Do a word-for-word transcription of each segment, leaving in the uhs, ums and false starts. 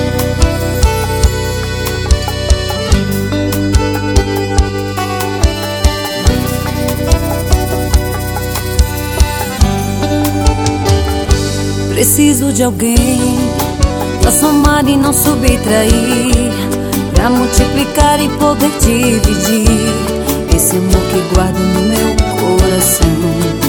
Preciso de alguém pra somar e não subtrair, pra multiplicar e poder dividir esse amor que guardo no meu coração.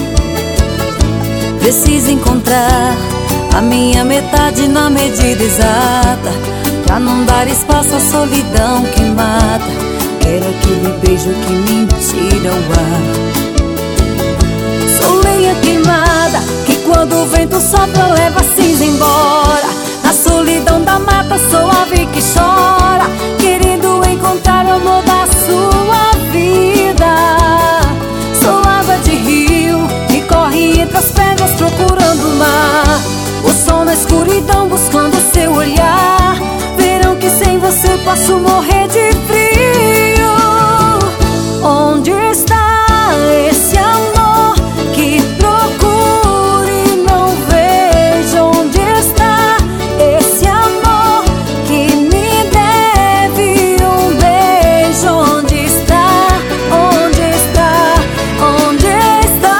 Preciso encontrar a minha metade na medida exata, pra não dar espaço à solidão que mata. Quero aquele beijo que me tira o ar. Sou lenha queimada que quando o vento sopra leva a cinza embora. Na solidão da mata sou ave que chora, querendo encontrar o amor da sua vida. Sou água de rio que corre entre as pedras procurando o mar. O sol na escuridão buscando seu olhar. Verão que sem você posso morrer de frio. Onde está esse amor que procuro e não vejo? Onde está esse amor que me deve um beijo? Onde está? Onde está? Onde está?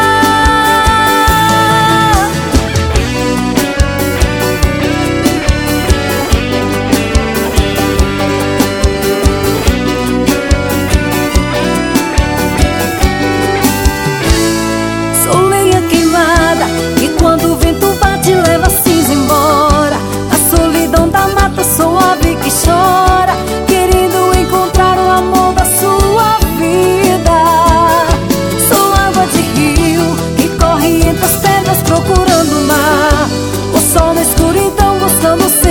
Sou lenha queimada e quando o vento bate leva a cinza embora. Na solidão da mata sou ave que chora, querendo encontrar o amor da sua vida. Sou água de rio que corre entre as pedras procurando o mar. O sol na escuridão buscando seu